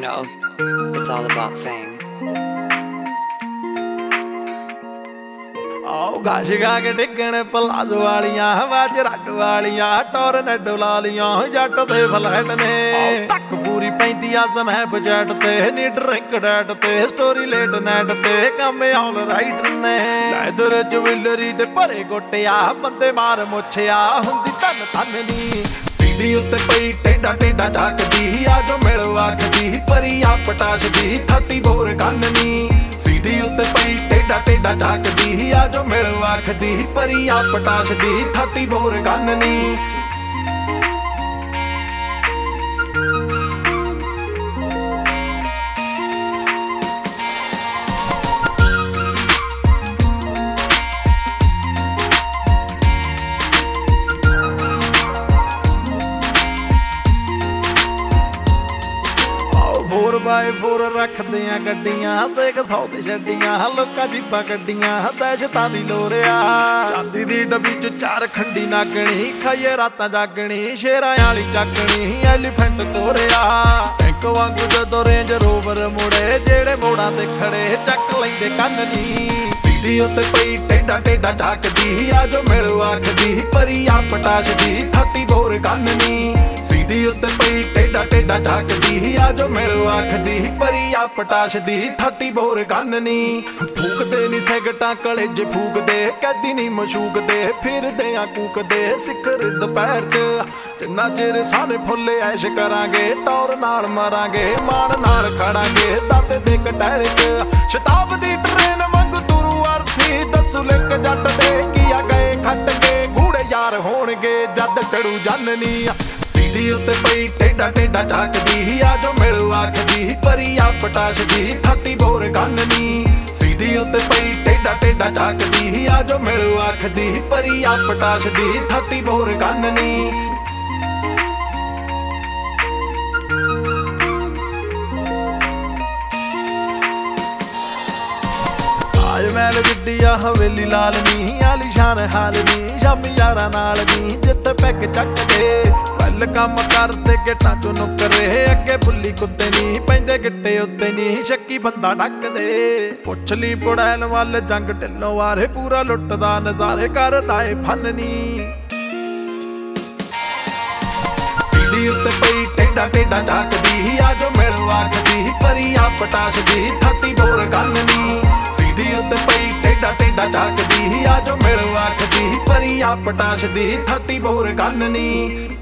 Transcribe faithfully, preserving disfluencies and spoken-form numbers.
know, it's all about fame. आओ गाश गा के डिगण पलाजो वालियां वाज रग वालियां टोरनेडो लालियां जट दे फ्लैट ने तक पूरी पैंती आ स्नैप चैट ते नी ड्रिंक डैट ते स्टोरी लेट नैट ते कम ऑल राइट ने लैदर ज्वेलरी ते भरे गोटिया बंदे मार मुछिया हुंदी धन धन नी सीढ़ी उत्ते पई टेढ़ा टेढ़ा झाकदी आ जो मिल आखदी परी आ पटाश दी थर्टी बोर गन्नी सीढ़ी उत्ते पई टेढ़ा टेढ़ा झाकदी आ जो मिल आखदी परी आ पटाश दी थर्टी बोर गन्नी फोर बाय फोर रखदे आ गड्डियां ते सौ ते छड्डियां लोकां जीपां गड्डियां दहशतां दी लोरिया चांदी दी डब्बी च चार खंडी नागणी खाइए रातां जागणी शेरां आली चाकणी एलीफेंट तोरिया टैंक वांगू जदों रेंज रोवर मुड़े जेड़े मोड़ां ते खड़े चक लैंदे कंन नी सीढ़ी उत्ते पई टेढ़ा टेढ़ा झाकदी आ जो मिल आखदी परी आ पटाश दी थर्टी बोर गन्नी सीढ़ी उत्ते पई टेढ़ा टेढ़ा झाकदी आ जो मिल आखदी परी आ पटाश दी थर्टी बोर गन्नी फूकदे नी सैगटां कलेज फूकदे कैदी नी मशूकदे फिरदे आ कूकदे सिखर दुपहर च जिन्ना चिर सारे फुल्ले ऐश करांगे टौर नाल मारांगे मान नाल खड़ांगे दाते दे कटहरे च शताब्दी ट्रेन वांग तुरू अर्थी दसू लिक जट दे कीआ गए खट के गूड़े यार होणगे जद टड़ू जाननी सीढ़ी उत्ते पई टेढ़ा टेढ़ा झाकदी आ जो मिल आखदी परी आ पटाश दी थर्टी बोर गन्नी सीढ़ी उत्ते पई टेढ़ा टेढ़ा झाकदी आ जो मिल आखदी परी आ पटाश दी थर्टी बोर गन्नी महल जिद्दी आ हवेली लाल नी आलीशान हाल नी शामी यारां नाल नी जित पैग चकदे पल कम करदे गेटां चों नुकरे अगे बुल्ली कुत्ते नी पैंदे गिट्टे उत्ते नी शक्की बंदा ढकदे पुछ ली पुड़ैल वल जंग ढिल्लों वारे पूरा लुटदा नज़ारे करदा ए फन नी सीढ़ी उत्ते पई टेढ़ा टेढ़ा झाकदी आ जो मिल आखदी परी आ पटाश दी थर्टी बोर गन्नी सीढ़ी उत्ते पई टेढ़ा टेढ़ा झाकदी आ जो मिल आखदी परी आ पटाश दी थर्टी बोर गन्नी।